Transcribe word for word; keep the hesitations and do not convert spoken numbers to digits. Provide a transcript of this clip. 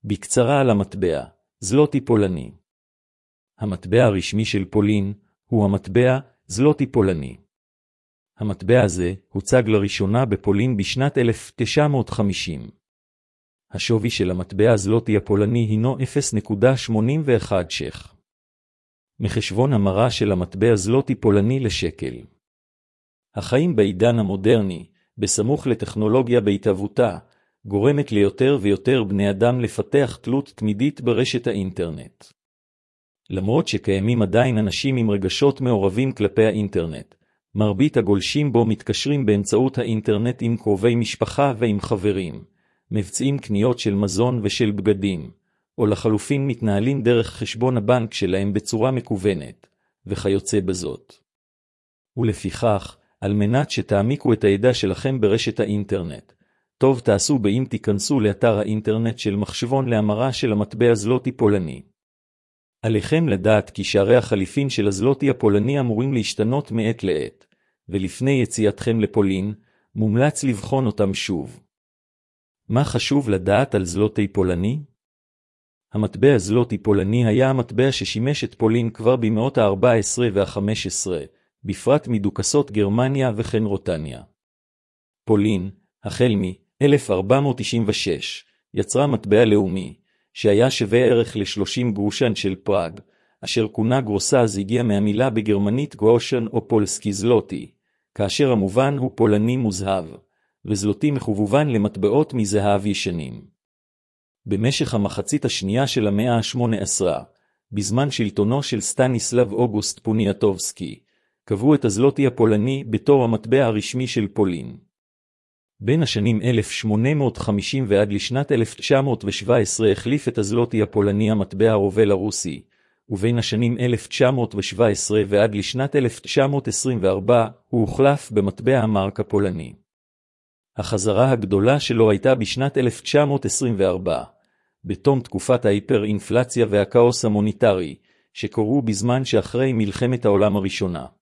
בקצרה על המטבע, זלוטי פולני. המטבע הרשמי של פולין הוא המטבע זלוטי פולני. המטבע הזה הוצג לראשונה בפולין בשנת אלף תשע מאות חמישים. השווי של המטבע זלוטי הפולני הינו אפס נקודה שמונים ואחת ש"ח. מחשבון המרה של המטבע זלוטי פולני לשקל. החיים בעידן המודרני, בסמוך לטכנולוגיה בהתהוותה, גורמת ליותר ויותר בני אדם לפתח תלות תמידית ברשת האינטרנט. למרות שקיימים עדיין אנשים עם רגשות מעורבים כלפי האינטרנט, מרבית הגולשים בו מתקשרים באמצעות האינטרנט עם קרובי משפחה ועם חברים, מבצעים קניות של מזון ושל בגדים, או לחלופין מתנהלים דרך חשבון הבנק שלהם בצורה מקוונת, וכיוצא בזאת. ולפיכך, על מנת שתעמיקו את הידע שלכם ברשת האינטרנט, טוב תעשו באם תיכנסו לאתר האינטרנט של מחשבון להמרה של המטבע זלוטי פולני. עליכם לדעת כי שערי החליפין של הזלוטי הפולני אמורים להשתנות מעת לעת, ולפני יציאתכם לפולין, מומלץ לבחון אותם שוב. מה חשוב לדעת על זלוטי פולני? המטבע זלוטי פולני היה המטבע ששימש את פולין כבר במאות ה-ארבע עשרה וה-חמש עשרה, בפרט מדוכסות גרמניה וכן רוטניה. פולין, החל מ-אלף ארבע מאות תשעים ושש, יצרה מטבע לאומי, שהיה שווה ערך ל-שלושים גרושן של פראג, אשר כונה גרוסז הגיע מהמילה בגרמנית גרושן או פולסקי זלוטי, כאשר המובן הוא פולני מוזהב, וזלוטי מחובובן למטבעות מזהב ישנים. במשך המחצית השנייה של המאה ה-שמונה עשרה, בזמן שלטונו של סטניסלב אוגוסט פוניאטובסקי, קבעו את הזלוטי הפולני בתור המטבע הרשמי של פולין. בין השנים אלף שמונה מאות חמישים ועד לשנת אלף תשע מאות שבע עשרה החליף את הזלוטי הפולני המטבע הרובל הרוסי, ובין השנים אלף תשע מאות שבע עשרה ועד לשנת אלף תשע מאות עשרים וארבע הוא הוחלף במטבע המרק הפולני. החזרה הגדולה שלו הייתה בשנת אלף תשע מאות עשרים וארבע, בתום תקופת ההיפר-אינפלציה והכאוס המוניטרי, שקורו בזמן שאחרי מלחמת העולם הראשונה.